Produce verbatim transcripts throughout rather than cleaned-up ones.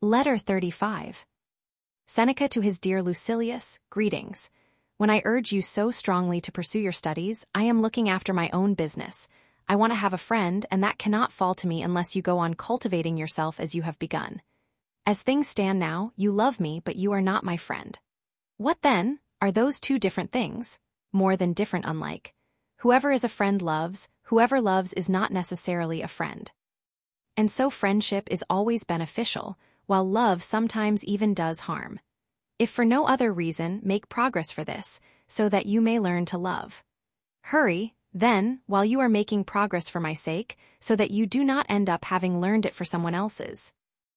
Letter thirty-five. Seneca to his dear Lucilius, greetings. When I urge you so strongly to pursue your studies, I am looking after my own business. I want to have a friend, and that cannot fall to me unless you go on cultivating yourself as you have begun. As things stand now, you love me, but you are not my friend. What then? Are those two different things? More than different unlike. Whoever is a friend loves, whoever loves is not necessarily a friend. And so friendship is always beneficial, while love sometimes even does harm. If for no other reason, make progress for this, so that you may learn to love. Hurry, then, while you are making progress for my sake, so that you do not end up having learned it for someone else's.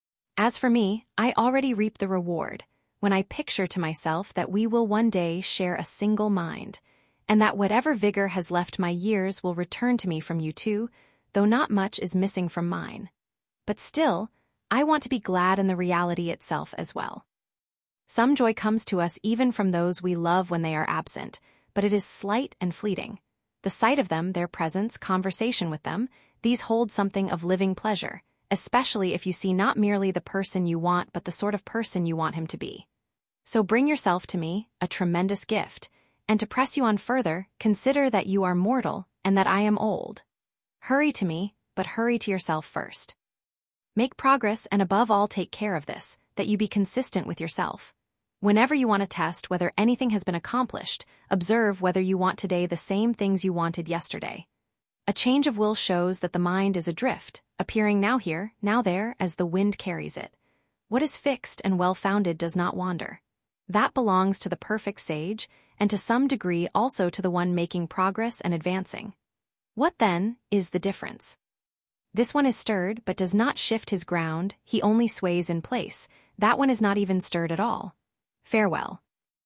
As for me, I already reap the reward, when I picture to myself that we will one day share a single mind, and that whatever vigor has left my years will return to me from you too, though not much is missing from mine. But still, I want to be glad in the reality itself as well. Some joy comes to us even from those we love when they are absent, but it is slight and fleeting. The sight of them, their presence, conversation with them, these hold something of living pleasure, especially if you see not merely the person you want but the sort of person you want him to be. So bring yourself to me, a tremendous gift, and to press you on further, consider that you are mortal and that I am old. Hurry to me, but hurry to yourself first. Make progress and above all take care of this, that you be consistent with yourself. Whenever you want to test whether anything has been accomplished, observe whether you want today the same things you wanted yesterday. A change of will shows that the mind is adrift, appearing now here, now there, as the wind carries it. What is fixed and well-founded does not wander. That belongs to the perfect sage, and to some degree also to the one making progress and advancing. What, then, is the difference? This one is stirred but does not shift his ground, he only sways in place. That one is not even stirred at all. Farewell.